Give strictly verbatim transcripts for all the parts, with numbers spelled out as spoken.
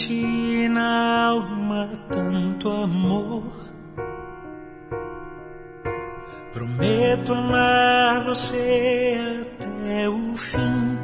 senti na alma tanto amor. Prometo amar você até o fim.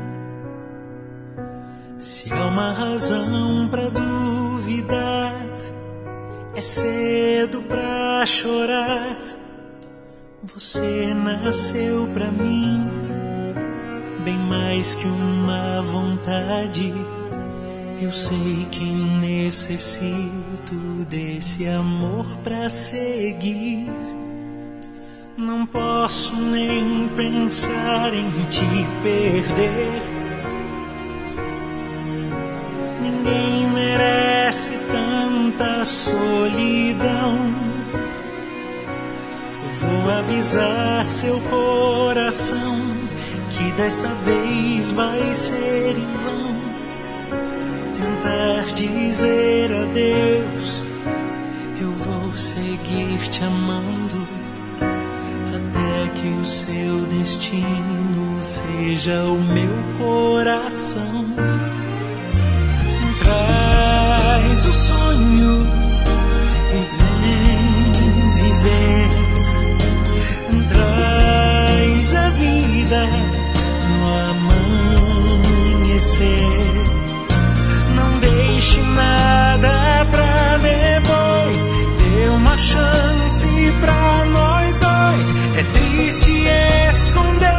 Se há uma razão pra duvidar, é cedo pra chorar. Você nasceu pra mim, bem mais que uma vontade. Eu sei que necessito desse amor pra seguir. Não posso nem pensar em te perder. Ninguém merece tanta solidão. Vou avisar seu coração que dessa vez vai ser em vão. Tentar dizer adeus, eu vou seguir te amando até que o seu destino seja o meu coração. Traz o sonho e vem viver. Traz a vida no amanhecer. Não deixe nada pra depois. Dê uma chance pra nós dois. É triste esconder